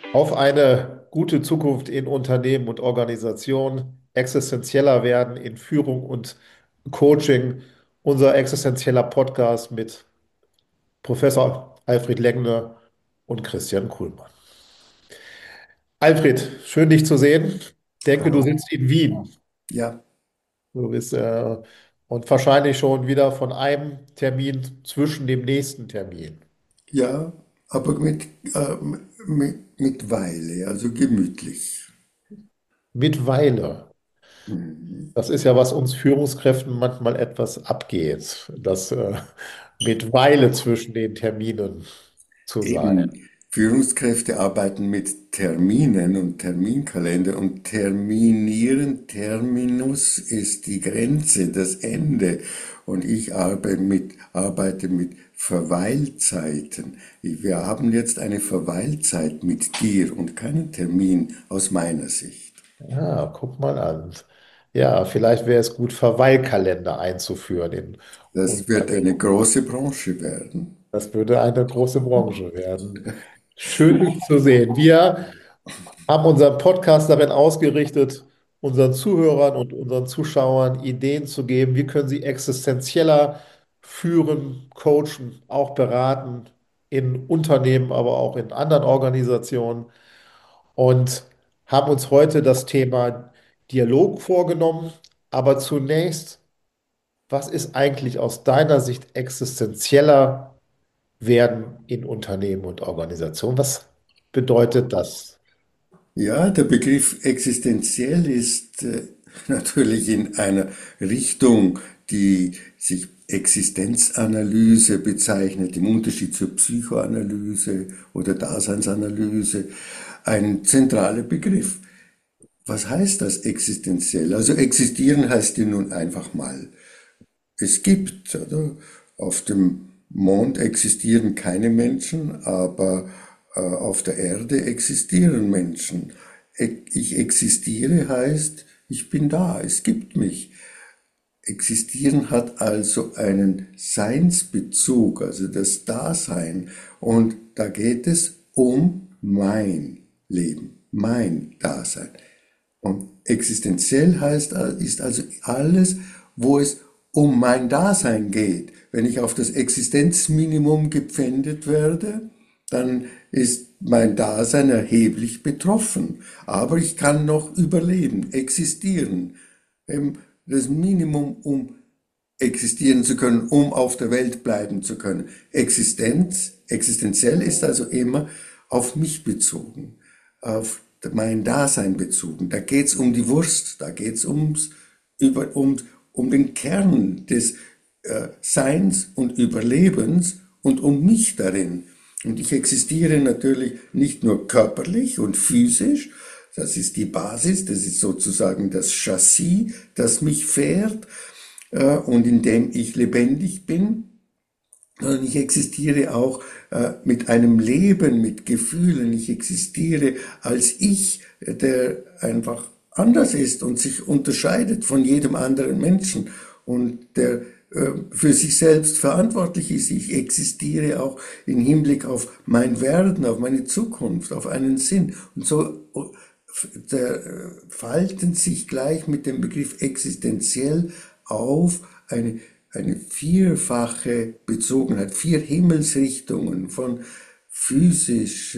Auf eine gute Zukunft in Unternehmen und Organisationen, existenzieller werden in Führung und Coaching. Unser existenzieller Podcast mit Professor Alfred Lengner und Christian Kuhlmann. Alfred, schön dich zu sehen. Denke, du Hallo. sitzt in Wien. Ja, Du bist und wahrscheinlich schon wieder von einem Termin zwischen dem nächsten Termin. ja, aber mit Weile, also gemütlich. Mittweile. Mhm. Das ist ja, was uns Führungskräften manchmal etwas abgeht, das mit Weile zwischen den Terminen zu sein. Eben, Führungskräfte arbeiten mit Terminen und Terminkalender und terminieren, Terminus ist die Grenze, das Ende. Und ich arbeite mit Verweilzeiten. Wir haben jetzt eine Verweilzeit mit dir und keinen Termin aus meiner Sicht. Ja, guck mal an. Ja, vielleicht wäre es gut, Verweilkalender einzuführen in Das wird Unternehmen. eine große Branche werden. Das würde eine große Branche werden. Schön, dich zu sehen. Wir haben unseren Podcast darin ausgerichtet, unseren Zuhörern und unseren Zuschauern Ideen zu geben, wie können sie existenzieller führen, coachen, auch beraten in Unternehmen, aber auch in anderen Organisationen und haben uns heute das Thema Dialog vorgenommen. Aber zunächst, was ist eigentlich aus deiner Sicht existenzieller werden in Unternehmen und Organisationen? Was bedeutet das? Ja, der Begriff existenziell ist natürlich in einer Richtung, die sich Existenzanalyse bezeichnet, im Unterschied zur Psychoanalyse oder Daseinsanalyse, ein zentraler Begriff. Was heißt das existenziell? Also existieren heißt ja nun einfach mal, es gibt, oder? Auf dem Mond existieren keine Menschen, aber auf der Erde existieren Menschen. Ich existiere heißt, ich bin da, es gibt mich. Existieren hat also einen Seinsbezug, also das Dasein. Und da geht es um mein Leben, mein Dasein. Und existenziell heißt, ist also alles, wo es um mein Dasein geht. Wenn ich auf das Existenzminimum gepfändet werde, dann ist mein Dasein erheblich betroffen. Aber ich kann noch überleben, existieren. Das Minimum, um existieren zu können, um auf der Welt bleiben zu können. Existenziell ist also immer auf mich bezogen, auf mein Dasein bezogen. Da geht's um die Wurst, da geht's um den Kern des Seins und Überlebens und um mich darin. Und ich existiere natürlich nicht nur körperlich und physisch, das ist die Basis, das ist sozusagen das Chassis, das mich fährt und in dem ich lebendig bin, sondern ich existiere auch mit einem Leben, mit Gefühlen. Ich existiere als ich, der einfach anders ist und sich unterscheidet von jedem anderen Menschen und der für sich selbst verantwortlich ist. Ich existiere auch im Hinblick auf mein Werden, auf meine Zukunft, auf einen Sinn. Und so falten sich gleich mit dem Begriff existenziell auf eine vierfache Bezogenheit, vier Himmelsrichtungen von physisch,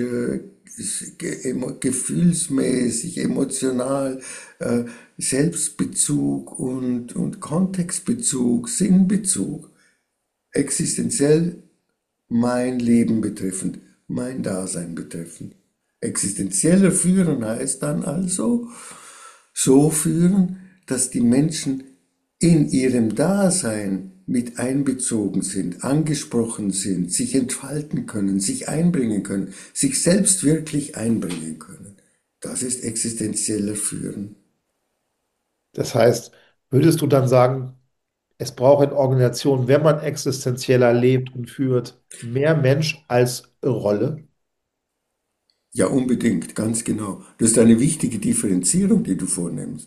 gefühlsmäßig, emotional, Selbstbezug und Kontextbezug, Sinnbezug, existenziell mein Leben betreffend, mein Dasein betreffend. Existenzieller Führen heißt dann also so führen, dass die Menschen in ihrem Dasein mit einbezogen sind, angesprochen sind, sich entfalten können, sich einbringen können, sich selbst wirklich einbringen können. Das ist existenzieller Führen. Das heißt, würdest du dann sagen, es braucht in Organisationen, wenn man existenzieller lebt und führt, mehr Mensch als Rolle? Ja, unbedingt, ganz genau. Das ist eine wichtige Differenzierung, die du vornimmst.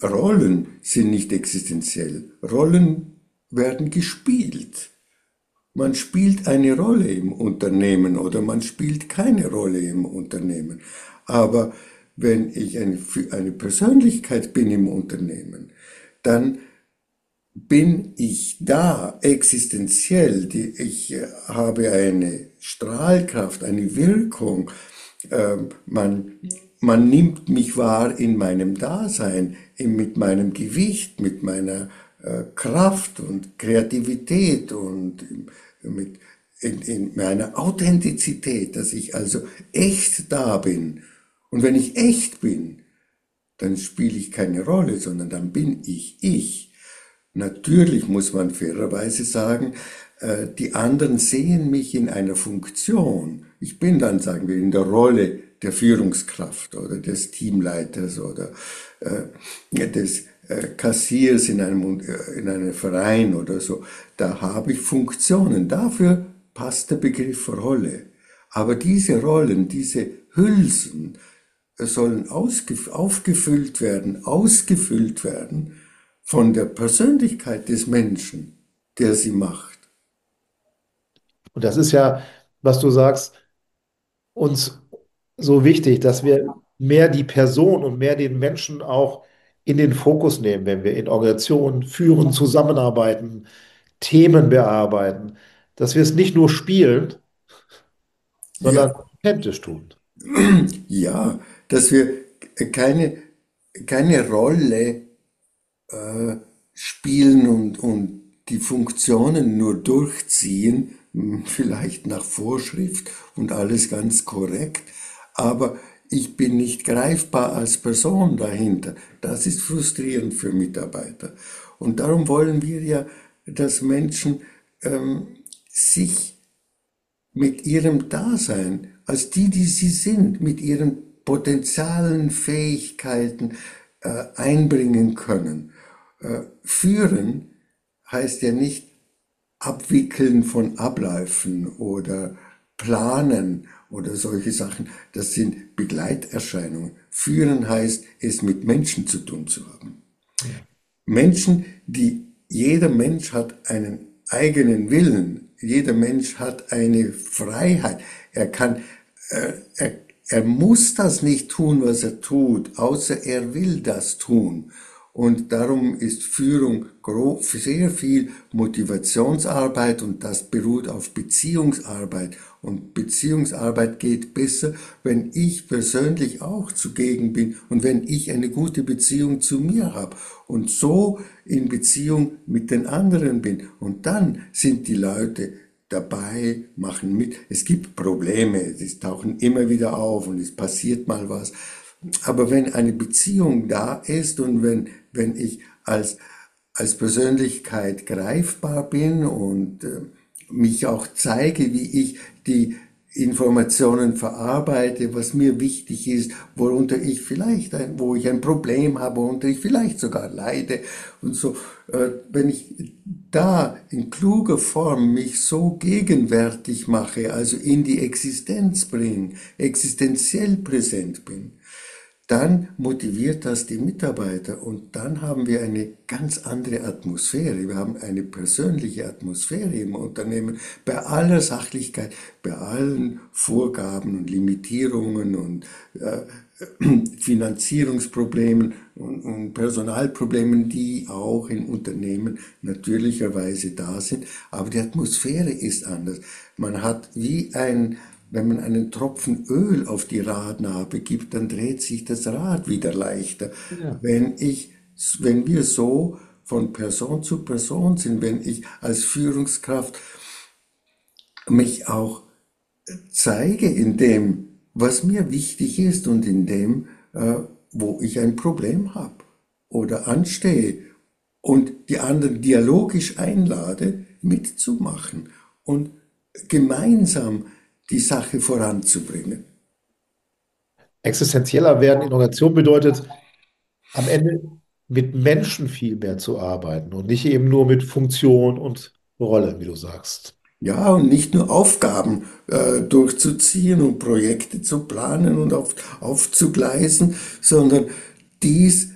Rollen sind nicht existenziell. Rollen werden gespielt. man spielt eine Rolle im Unternehmen oder man spielt keine Rolle im Unternehmen. Aber wenn ich eine Persönlichkeit bin im Unternehmen, dann bin ich da existenziell, ich habe eine Strahlkraft, eine Wirkung, man nimmt mich wahr in meinem Dasein, mit meinem Gewicht, mit meiner Kraft und Kreativität und in meiner Authentizität, dass ich also echt da bin. Und wenn ich echt bin, dann spiele ich keine Rolle, sondern dann bin ich ich. Natürlich muss man fairerweise sagen, die anderen sehen mich in einer Funktion. Ich bin dann, sagen wir, in der Rolle der Führungskraft oder des Teamleiters oder des Kassiers in einem Verein oder so. Da habe ich Funktionen. Dafür passt der Begriff Rolle. Aber diese Rollen, diese Hülsen sollen aufgefüllt werden, ausgefüllt werden von der Persönlichkeit des Menschen, der sie macht. Und das ist ja, was du sagst, uns so wichtig, dass wir mehr die Person und mehr den Menschen auch in den Fokus nehmen, wenn wir in Organisationen führen, zusammenarbeiten, Themen bearbeiten, dass wir es nicht nur spielen, Ja, sondern authentisch tun. ja, dass wir keine, keine Rolle spielen und die Funktionen nur durchziehen, vielleicht nach Vorschrift und alles ganz korrekt, aber ich bin nicht greifbar als Person dahinter. Das ist frustrierend für Mitarbeiter. Und darum wollen wir ja, dass Menschen sich mit ihrem Dasein, als die sie sind, mit ihren Potenzialen, Fähigkeiten einbringen können. Führen heißt ja nicht Abwickeln von Abläufen oder Planen oder solche Sachen. Das sind Begleiterscheinungen. Führen heißt, es mit Menschen zu tun zu haben. Menschen, jeder Mensch hat einen eigenen Willen, jeder Mensch hat eine Freiheit. Er muss das nicht tun, was er tut, außer er will das tun. Und darum ist Führung sehr viel Motivationsarbeit und das beruht auf Beziehungsarbeit. Und Beziehungsarbeit geht besser, wenn ich persönlich auch zugegen bin und wenn ich eine gute Beziehung zu mir habe und so in Beziehung mit den anderen bin. Und dann sind die Leute dabei, machen mit. Es gibt Probleme, die tauchen immer wieder auf und es passiert mal was. Aber wenn eine Beziehung da ist und wenn ich als Persönlichkeit greifbar bin und mich auch zeige, wie ich die Informationen verarbeite, was mir wichtig ist, wo ich ein Problem habe, worunter ich vielleicht sogar leide und so. Wenn ich da in kluger Form mich so gegenwärtig mache, also in die Existenz bringe, existenziell präsent bin, dann motiviert das die Mitarbeiter und dann haben wir eine ganz andere Atmosphäre. Wir haben eine persönliche Atmosphäre im Unternehmen bei aller Sachlichkeit, bei allen Vorgaben und Limitierungen und Finanzierungsproblemen und Personalproblemen, die auch in Unternehmen natürlicherweise da sind. Aber die Atmosphäre ist anders. Man hat wenn man einen Tropfen Öl auf die Radnabe gibt, dann dreht sich das Rad wieder leichter. Ja. Wenn wir so von Person zu Person sind, wenn ich als Führungskraft mich auch zeige in dem, was mir wichtig ist und in dem, wo ich ein Problem habe oder anstehe und die anderen dialogisch einlade, mitzumachen und gemeinsam die Sache voranzubringen. Existenzieller werden Innovation bedeutet, am Ende mit Menschen viel mehr zu arbeiten und nicht eben nur mit Funktion und Rolle, wie du sagst. Ja, und nicht nur Aufgaben durchzuziehen und Projekte zu planen und aufzugleisen, sondern dies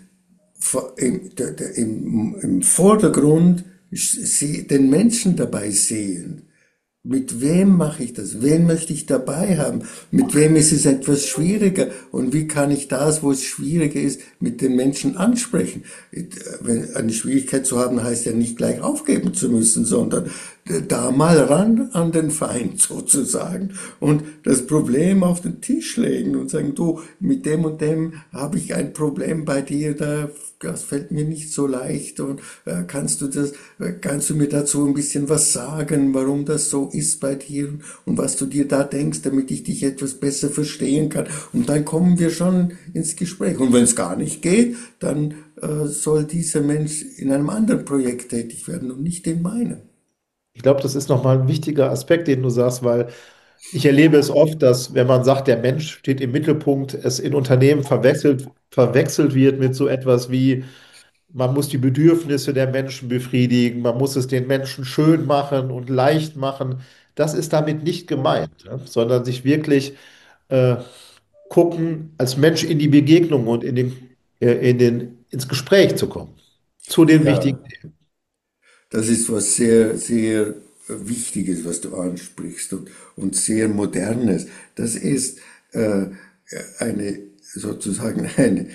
im Vordergrund den Menschen dabei sehen, Mit wem mache ich das? Wen möchte ich dabei haben? Mit wem ist es etwas schwieriger? Und wie kann ich das, wo es schwieriger ist, mit den Menschen ansprechen? Eine Schwierigkeit zu haben, heißt ja nicht gleich aufgeben zu müssen, sondern da mal ran an den Feind sozusagen und das Problem auf den Tisch legen und sagen, du, mit dem und dem habe ich ein Problem bei dir, das fällt mir nicht so leicht und kannst du mir dazu ein bisschen was sagen, warum das so ist bei dir und was du dir da denkst, damit ich dich etwas besser verstehen kann. Und dann kommen wir schon ins Gespräch. Und wenn es gar nicht geht, dann soll dieser Mensch in einem anderen Projekt tätig werden und nicht in meinem. Ich glaube, das ist nochmal ein wichtiger Aspekt, den du sagst, weil ich erlebe es oft, dass wenn man sagt, der Mensch steht im Mittelpunkt, es in Unternehmen verwechselt wird mit so etwas wie, man muss die Bedürfnisse der Menschen befriedigen, man muss es den Menschen schön machen und leicht machen. Das ist damit nicht gemeint, ne? Sondern sich wirklich äh, gucken, als Mensch in die Begegnung und ins Gespräch zu kommen. Zu den Ja, wichtigen. das ist was sehr, sehr Wichtiges, was du ansprichst und sehr Modernes. Das ist eine sozusagen eine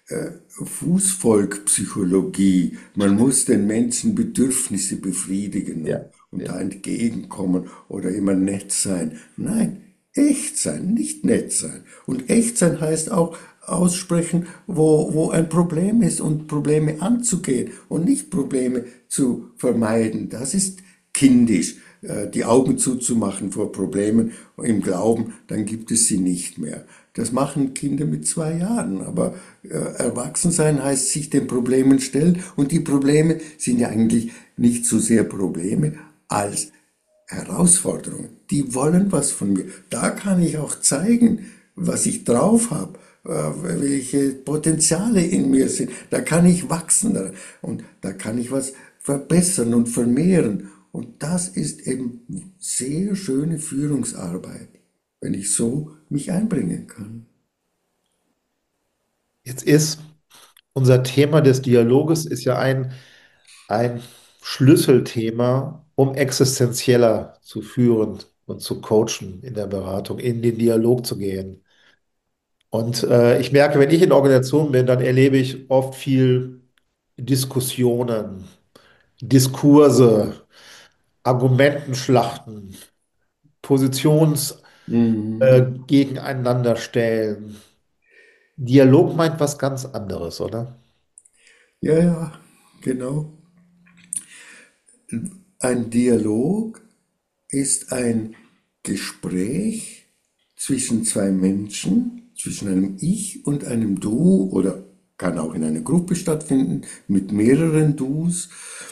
Fußvolkpsychologie. Man muss den Menschen Bedürfnisse befriedigen Ja, und ja. da entgegenkommen oder immer nett sein. Nein, echt sein, nicht nett sein. Und echt sein heißt auch aussprechen, wo ein Problem ist und Probleme anzugehen und nicht Probleme zu vermeiden. Das ist kindisch, die Augen zuzumachen vor Problemen im Glauben, dann gibt es sie nicht mehr. Das machen Kinder mit 2 Jahren, aber Erwachsensein heißt sich den Problemen stellen und die Probleme sind ja eigentlich nicht so sehr Probleme als Herausforderungen. Die wollen was von mir. Da kann ich auch zeigen, was ich drauf habe, welche Potenziale in mir sind. Da kann ich wachsen und da kann ich was verbessern und vermehren. Und das ist eben sehr schöne Führungsarbeit, wenn ich so mich einbringen kann. Jetzt ist unser Thema des Dialoges ist ja ein Schlüsselthema, um existenzieller zu führen und zu coachen in der Beratung, in den Dialog zu gehen. Und ich merke, wenn ich in Organisationen bin, dann erlebe ich oft viel Diskussionen, Diskurse, Argumentenschlachten, Positions Mhm. gegeneinander stellen. Dialog meint was ganz anderes, oder? Ja, ja, genau. Ein Dialog ist ein Gespräch zwischen zwei Menschen, zwischen einem Ich und einem Du oder kann auch in einer Gruppe stattfinden mit mehreren Dus.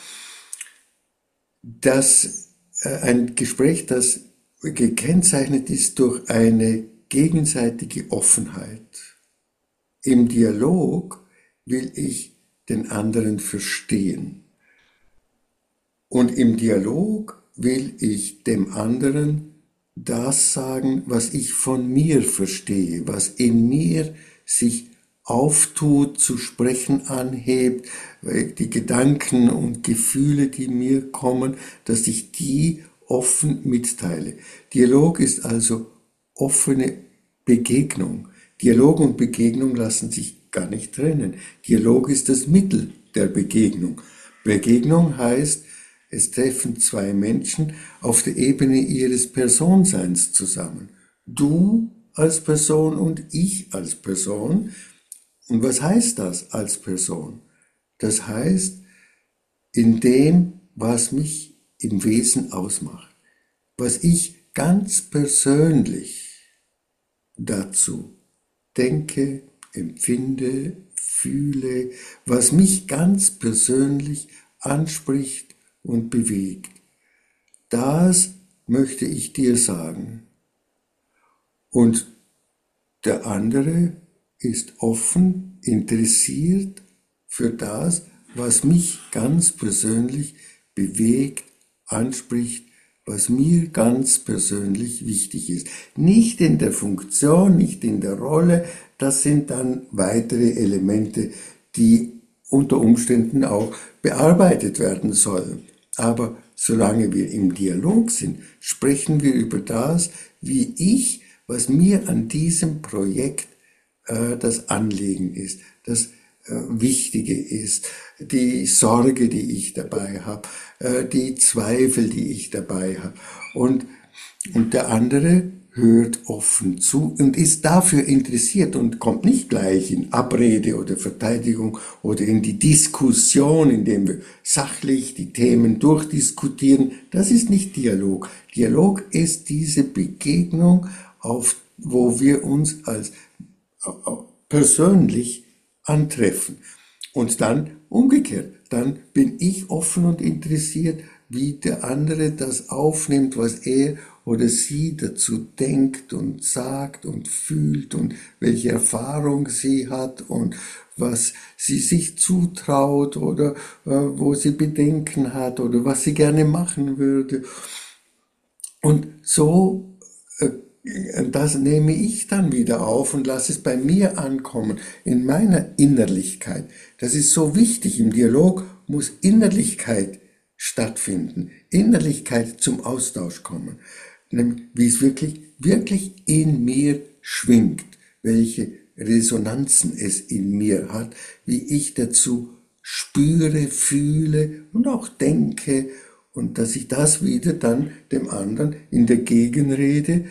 Ein Gespräch, das gekennzeichnet ist durch eine gegenseitige Offenheit. Im Dialog will ich den anderen verstehen. Und im Dialog will ich dem anderen das sagen, was ich von mir verstehe, was in mir sich auftut, zu sprechen anhebt, die Gedanken und Gefühle, die mir kommen, dass ich die offen mitteile. Dialog ist also offene Begegnung. Dialog und Begegnung lassen sich gar nicht trennen. Dialog ist das Mittel der Begegnung. Begegnung heißt, es treffen zwei Menschen auf der Ebene ihres Personseins zusammen. Du als Person und ich als Person. Und was heißt das als Person? Das heißt, in dem, was mich im Wesen ausmacht, was ich ganz persönlich dazu denke, empfinde, fühle, was mich ganz persönlich anspricht und bewegt. Das möchte ich dir sagen. Und der andere ist offen, interessiert für das, was mich ganz persönlich bewegt, anspricht, was mir ganz persönlich wichtig ist. Nicht in der Funktion, nicht in der Rolle, das sind dann weitere Elemente, die unter Umständen auch bearbeitet werden sollen. Aber solange wir im Dialog sind, sprechen wir über das, was mir an diesem Projekt das Anliegen ist, das Wichtige ist, die Sorge, die ich dabei habe, die Zweifel, die ich dabei habe. Und, und der andere hört offen zu und ist dafür interessiert und kommt nicht gleich in Abrede oder Verteidigung oder in die Diskussion, indem wir sachlich die Themen durchdiskutieren. Das ist nicht Dialog. Dialog ist diese Begegnung, wo wir uns als persönlich antreffen. Und dann umgekehrt, dann bin ich offen und interessiert, wie der andere das aufnimmt, was er oder sie dazu denkt und sagt und fühlt und welche Erfahrung sie hat und was sie sich zutraut oder wo sie Bedenken hat oder was sie gerne machen würde. Und so, das nehme ich dann wieder auf und lasse es bei mir ankommen, in meiner Innerlichkeit. Das ist so wichtig. Im Dialog muss Innerlichkeit stattfinden, Innerlichkeit zum Austausch kommen, wie es wirklich in mir schwingt, welche Resonanzen es in mir hat, wie ich dazu spüre, fühle und auch denke und dass ich das wieder dann dem anderen in der Gegenrede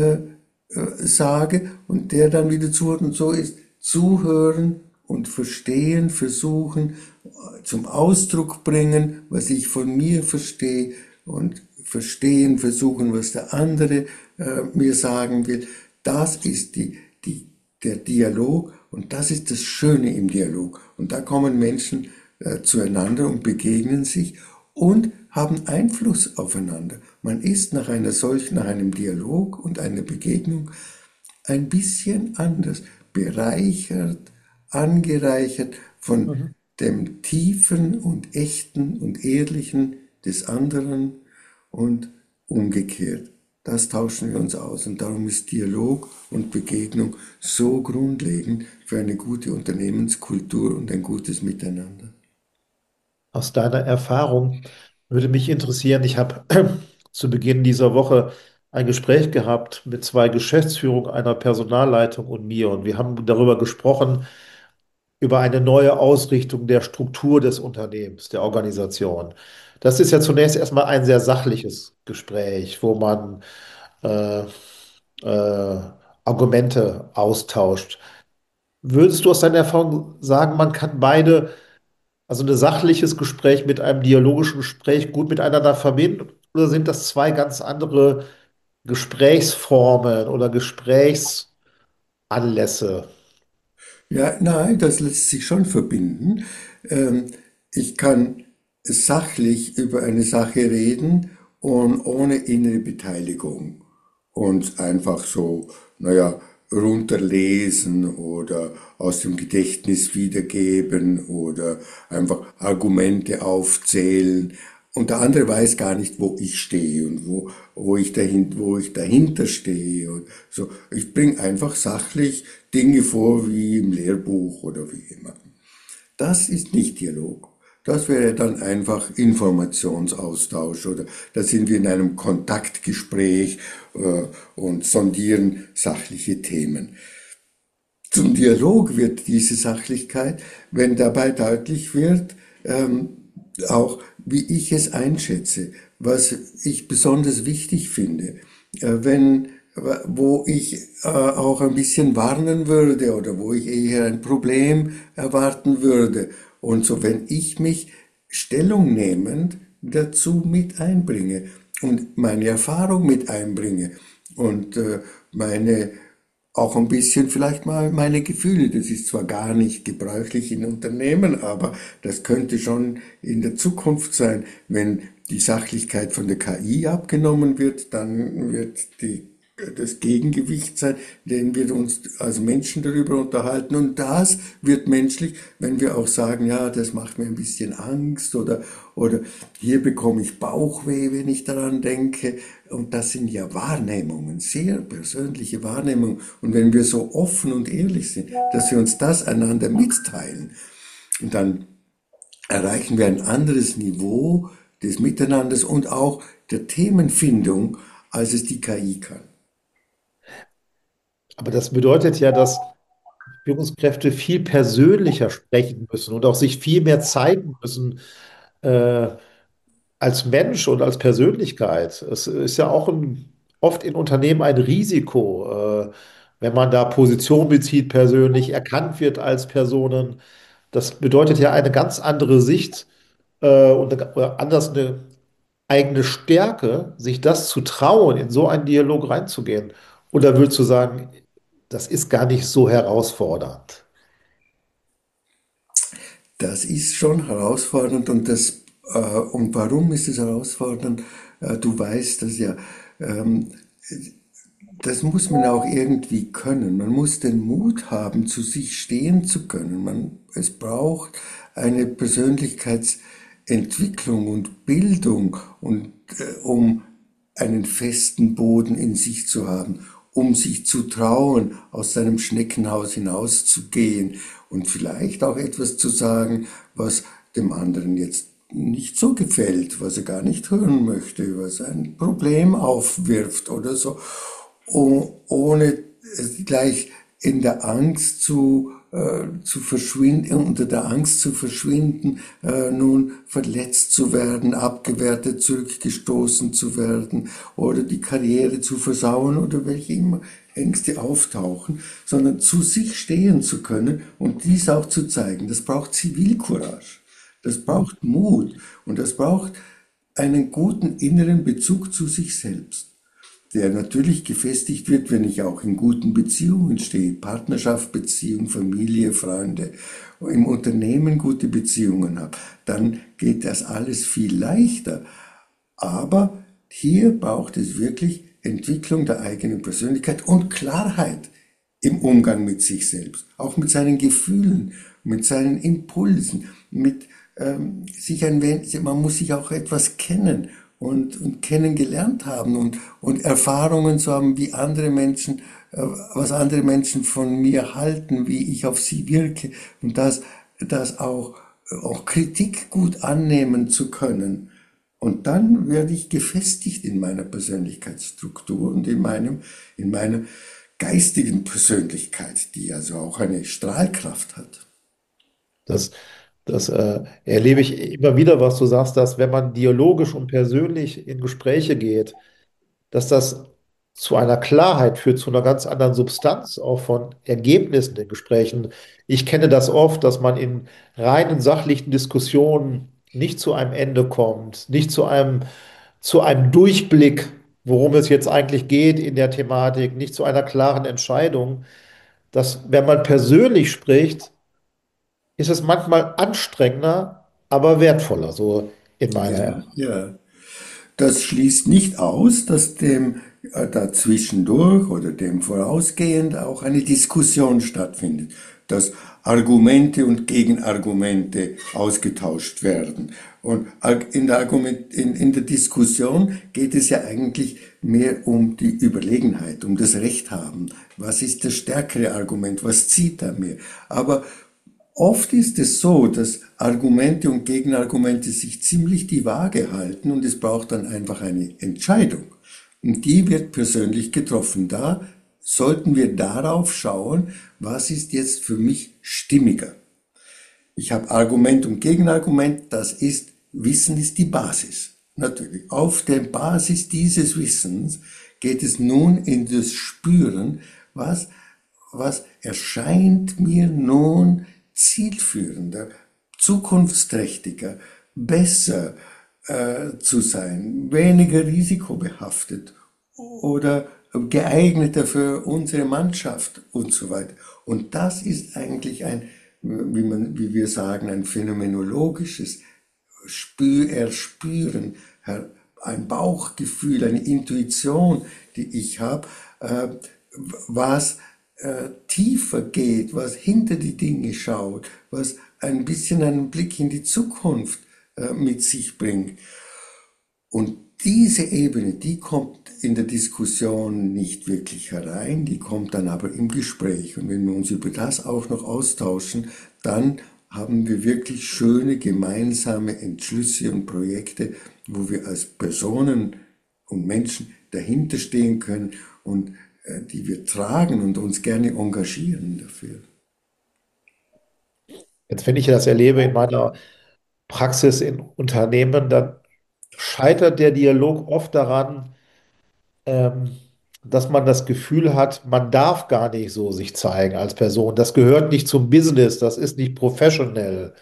sage und der dann wieder zuhört und so ist zuhören und verstehen, versuchen, zum Ausdruck bringen, was ich von mir verstehe und verstehen, versuchen, was der andere mir sagen will. Das ist der Dialog und das ist das Schöne im Dialog. Und da kommen Menschen zueinander und begegnen sich und haben Einfluss aufeinander. Man ist nach einem Dialog und einer Begegnung ein bisschen anders, bereichert, angereichert von Mhm. dem Tiefen und Echten und Ehrlichen des anderen und umgekehrt. Das tauschen wir uns aus und darum ist Dialog und Begegnung so grundlegend für eine gute Unternehmenskultur und ein gutes Miteinander. Aus deiner Erfahrung würde mich interessieren, ich habe zu Beginn dieser Woche ein Gespräch gehabt mit zwei Geschäftsführungen einer Personalleitung und mir und wir haben darüber gesprochen, über eine neue Ausrichtung der Struktur des Unternehmens, der Organisation. Das ist ja zunächst erstmal ein sehr sachliches Gespräch, wo man äh, Argumente austauscht. Würdest du aus deiner Erfahrung sagen, man kann beide, also ein sachliches Gespräch mit einem dialogischen Gespräch gut miteinander verbinden? Oder sind das zwei ganz andere Gesprächsformen oder Gesprächsanlässe? Ja, nein, das lässt sich schon verbinden. Ähm, Ich kann sachlich über eine Sache reden und ohne innere Beteiligung und einfach so, naja, runterlesen oder aus dem Gedächtnis wiedergeben oder einfach Argumente aufzählen. Und der andere weiß gar nicht, wo ich stehe und wo ich dahinter stehe. Und so. Ich bringe einfach sachlich Dinge vor, wie im Lehrbuch oder wie immer. Das ist nicht Dialog. Das wäre dann einfach Informationsaustausch oder da sind wir in einem Kontaktgespräch und sondieren sachliche Themen. Zum Dialog wird diese Sachlichkeit, wenn dabei deutlich wird, auch wie ich es einschätze, was ich besonders wichtig finde, wenn wo ich auch ein bisschen warnen würde oder wo ich eher ein Problem erwarten würde. Und so, wenn ich mich Stellung nehmend dazu mit einbringe und meine Erfahrung mit einbringe und meine auch ein bisschen vielleicht mal meine Gefühle. Das ist zwar gar nicht gebräuchlich in Unternehmen, aber das könnte schon in der Zukunft sein. Wenn die Sachlichkeit von der KI abgenommen wird, dann wird das Gegengewicht sein, indem wir uns als Menschen darüber unterhalten. Und das wird menschlich, wenn wir auch sagen, ja, das macht mir ein bisschen Angst oder hier bekomme ich Bauchweh, wenn ich daran denke. Und das sind ja Wahrnehmungen, sehr persönliche Wahrnehmungen. Und wenn wir so offen und ehrlich sind, dass wir uns das einander mitteilen, und dann erreichen wir ein anderes Niveau des Miteinanders und auch der Themenfindung, als es die KI kann. Aber das bedeutet ja, dass Führungskräfte viel persönlicher sprechen müssen und auch sich viel mehr zeigen müssen, äh, als Mensch und als Persönlichkeit. Es ist ja auch oft in Unternehmen ein Risiko, wenn man da Position bezieht, persönlich erkannt wird als Personen. Das bedeutet ja eine ganz andere Sicht oder anders eine eigene Stärke, sich das zu trauen, in so einen Dialog reinzugehen. Oder würdest du sagen, das ist gar nicht so herausfordernd? Das ist schon herausfordernd und warum ist es herausfordernd? Du weißt das ja. Ähm, Das muss man auch irgendwie können. Man muss den Mut haben, zu sich stehen zu können. Es braucht eine Persönlichkeitsentwicklung und Bildung um einen festen Boden in sich zu haben, um sich zu trauen, aus seinem Schneckenhaus hinauszugehen und vielleicht auch etwas zu sagen, was dem anderen jetzt nicht so gefällt, was er gar nicht hören möchte, was ein Problem aufwirft oder so, ohne gleich in der Angst zu verschwinden, unter der Angst zu verschwinden, nun verletzt zu werden, abgewertet, zurückgestoßen zu werden oder die Karriere zu versauen oder welche immer Ängste auftauchen, sondern zu sich stehen zu können und dies auch zu zeigen. Das braucht Zivilcourage, das braucht Mut und das braucht einen guten inneren Bezug zu sich selbst, der natürlich gefestigt wird, wenn ich auch in guten Beziehungen stehe, Partnerschaft, Beziehung, Familie, Freunde, im Unternehmen gute Beziehungen habe, dann geht das alles viel leichter. Aber hier braucht es wirklich Entwicklung der eigenen Persönlichkeit und Klarheit im Umgang mit sich selbst, auch mit seinen Gefühlen, mit seinen Impulsen, mit sich ein wenig, man muss sich auch etwas kennen und kennengelernt haben und Erfahrungen zu haben, wie andere Menschen, was andere Menschen von mir halten, wie ich auf sie wirke und das auch Kritik gut annehmen zu können. Und dann werde ich gefestigt in meiner Persönlichkeitsstruktur und in meiner geistigen Persönlichkeit, die also auch eine Strahlkraft hat. Das, das erlebe ich immer wieder, was du sagst, dass wenn man dialogisch und persönlich in Gespräche geht, dass das zu einer Klarheit führt, zu einer ganz anderen Substanz auch von Ergebnissen in Gesprächen. Ich kenne das oft, dass man in reinen sachlichen Diskussionen nicht zu einem Ende kommt, nicht zu einem Durchblick, worum es jetzt eigentlich geht in der Thematik, nicht zu einer klaren Entscheidung, dass wenn man persönlich spricht, ist es manchmal anstrengender, aber wertvoller, so in meiner Ja, Erfahrung. ja. Das schließt nicht aus, dass dem dazwischendurch oder dem vorausgehend auch eine Diskussion stattfindet, dass Argumente und Gegenargumente ausgetauscht werden. Und in der Diskussion geht es ja eigentlich mehr um die Überlegenheit, um das Recht haben. Was ist das stärkere Argument? Was zieht da mehr? Aber oft ist es so, dass Argumente und Gegenargumente sich ziemlich die Waage halten und es braucht dann einfach eine Entscheidung. Und die wird persönlich getroffen. Da sollten wir darauf schauen, was ist jetzt für mich stimmiger. Ich habe Argument und Gegenargument, Wissen ist die Basis. Natürlich. Auf der Basis dieses Wissens geht es nun in das Spüren, was erscheint mir nun zielführender, zukunftsträchtiger, besser zu sein, weniger risikobehaftet oder geeigneter für unsere Mannschaft und so weiter. Und das ist eigentlich wie wir sagen, ein phänomenologisches Erspüren, ein Bauchgefühl, eine Intuition, die ich habe, was tiefer geht, was hinter die Dinge schaut, was ein bisschen einen Blick in die Zukunft mit sich bringt. Und diese Ebene, die kommt in der Diskussion nicht wirklich herein, die kommt dann aber im Gespräch. Und wenn wir uns über das auch noch austauschen, dann haben wir wirklich schöne gemeinsame Entschlüsse und Projekte, wo wir als Personen und Menschen dahinter stehen können und die wir tragen und uns gerne engagieren dafür. Jetzt, wenn ich das erlebe in meiner Praxis in Unternehmen, dann scheitert der Dialog oft daran, ähm, dass man das Gefühl hat, man darf gar nicht so sich zeigen als Person. Das gehört nicht zum Business, das ist nicht professionell.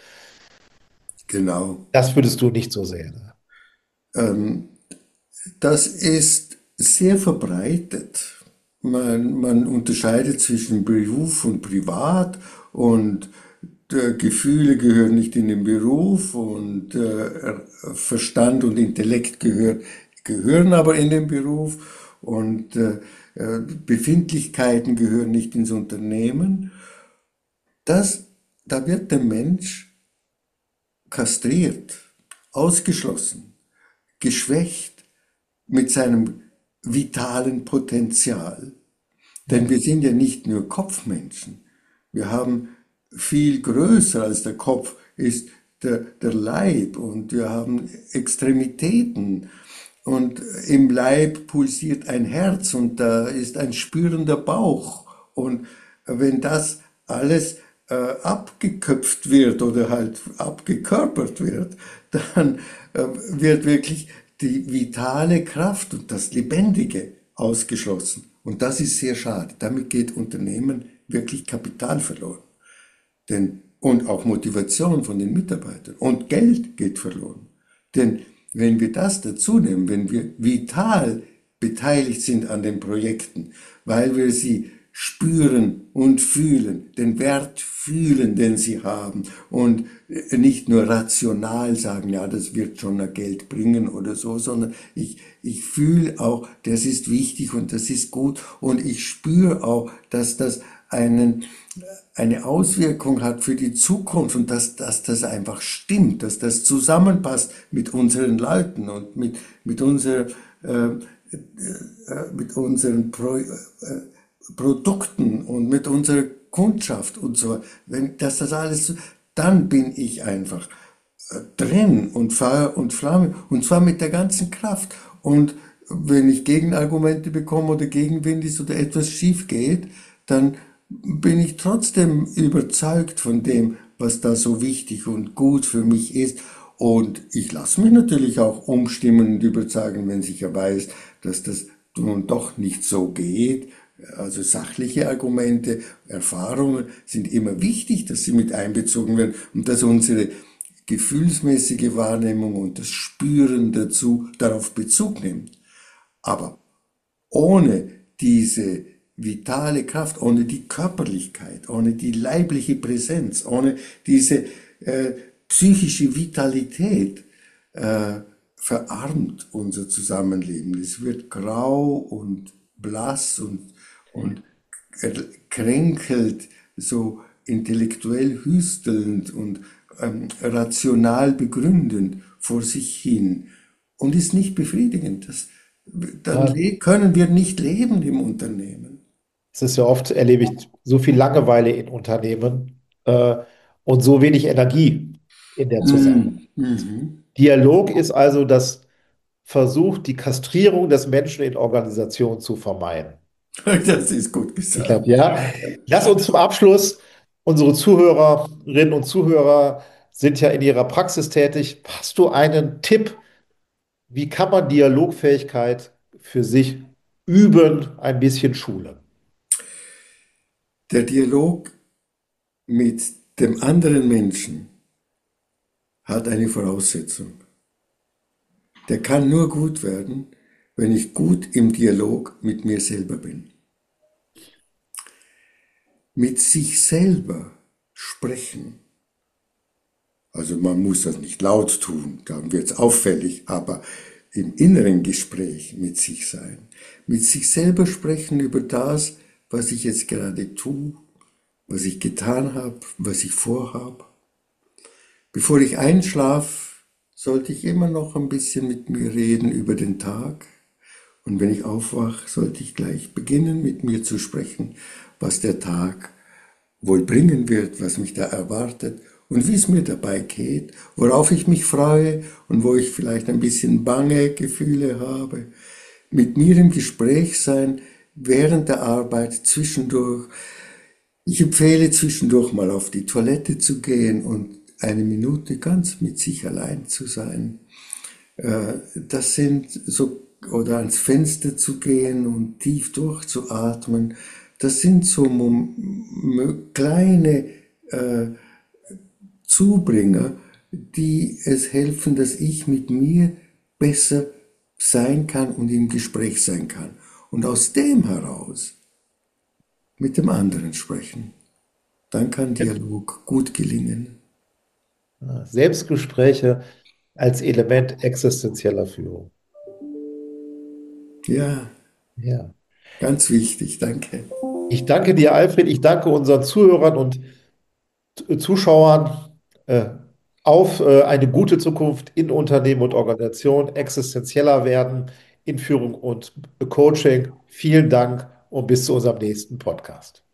Genau. Das würdest du nicht so sehen. Ähm, Das ist sehr verbreitet. Man unterscheidet zwischen Beruf und Privat und Gefühle gehören nicht in den Beruf und Verstand und Intellekt gehören aber in den Beruf und Befindlichkeiten gehören nicht ins Unternehmen. Das, da wird der Mensch kastriert, ausgeschlossen, geschwächt mit seinem vitalen Potenzial. Denn wir sind ja nicht nur Kopfmenschen. Wir haben viel größer als der Kopf ist der Leib und wir haben Extremitäten und im Leib pulsiert ein Herz und da ist ein spürender Bauch. Und wenn das alles abgeköpft wird oder halt abgekörpert wird, dann wird wirklich die vitale Kraft und das Lebendige ausgeschlossen. Und das ist sehr schade. Damit geht Unternehmen wirklich Kapital verloren. Und auch Motivation von den Mitarbeitern. Und Geld geht verloren. Denn wenn wir das dazu nehmen, wenn wir vital beteiligt sind an den Projekten, weil wir sie spüren und fühlen, den Wert fühlen, den sie haben und nicht nur rational sagen, ja, das wird schon ein Geld bringen oder so, sondern ich fühle auch, das ist wichtig und das ist gut und ich spüre auch, dass das eine Auswirkung hat für die Zukunft und dass das einfach stimmt, dass das zusammenpasst mit unseren Leuten und mit, unserer, mit unseren Produkten und mit unserer Kundschaft und so. Wenn das alles, dann bin ich einfach drin und Feuer und Flamme und zwar mit der ganzen Kraft. Und wenn ich Gegenargumente bekomme oder Gegenwind ist oder etwas schief geht, dann bin ich trotzdem überzeugt von dem, was da so wichtig und gut für mich ist. Und ich lasse mich natürlich auch umstimmen und überzeugen, wenn ich ja weiß, dass das nun doch nicht so geht. Also sachliche Argumente, Erfahrungen sind immer wichtig, dass sie mit einbezogen werden und dass unsere gefühlsmäßige Wahrnehmung und das Spüren dazu darauf Bezug nimmt. Aber ohne diese vitale Kraft, ohne die Körperlichkeit, ohne die leibliche Präsenz, ohne diese psychische Vitalität verarmt unser Zusammenleben. Es wird grau und blass und kränkelt, so intellektuell hüstelnd und rational begründend vor sich hin und ist nicht befriedigend. Dann Ja, können wir nicht leben im Unternehmen. es ist ja oft, erlebe ich so viel Langeweile in Unternehmen und so wenig Energie in der Zusammenarbeit. Mm, mhm. Dialog ist also das Versuch, die Kastrierung des Menschen in Organisationen zu vermeiden. Das ist gut Ich gesagt. glaube, ja. Lass uns zum Abschluss, unsere Zuhörerinnen und Zuhörer sind ja in ihrer Praxis tätig. Hast du einen Tipp, wie kann man Dialogfähigkeit für sich üben, ein bisschen schulen? Der Dialog mit dem anderen Menschen hat eine Voraussetzung. Der kann nur gut werden, wenn ich gut im Dialog mit mir selber bin. Mit sich selber sprechen. Also man muss das nicht laut tun, dann wird es auffällig, aber im inneren Gespräch mit sich sein. Mit sich selber sprechen über das, was ich jetzt gerade tue, was ich getan habe, was ich vorhabe. Bevor ich einschlafe, sollte ich immer noch ein bisschen mit mir reden über den Tag. Und wenn ich aufwache, sollte ich gleich beginnen, mit mir zu sprechen, was der Tag wohl bringen wird, was mich da erwartet und wie es mir dabei geht, worauf ich mich freue und wo ich vielleicht ein bisschen bange Gefühle habe. Mit mir im Gespräch sein, während der Arbeit, zwischendurch. Ich empfehle zwischendurch mal auf die Toilette zu gehen und eine Minute ganz mit sich allein zu sein. Das sind so, oder ans Fenster zu gehen und tief durchzuatmen, das sind so kleine Zubringer, die es helfen, dass ich mit mir besser sein kann und im Gespräch sein kann. Und aus dem heraus mit dem anderen sprechen. Dann kann Dialog gut gelingen. Selbstgespräche als Element existenzieller Führung. Ja, Ja. ganz wichtig, danke. Ich danke dir, Alfred. Ich danke unseren Zuhörern und Zuschauern auf eine gute Zukunft in Unternehmen und Organisationen, existenzieller werden in Führung und Coaching. Vielen Dank und bis zu unserem nächsten Podcast.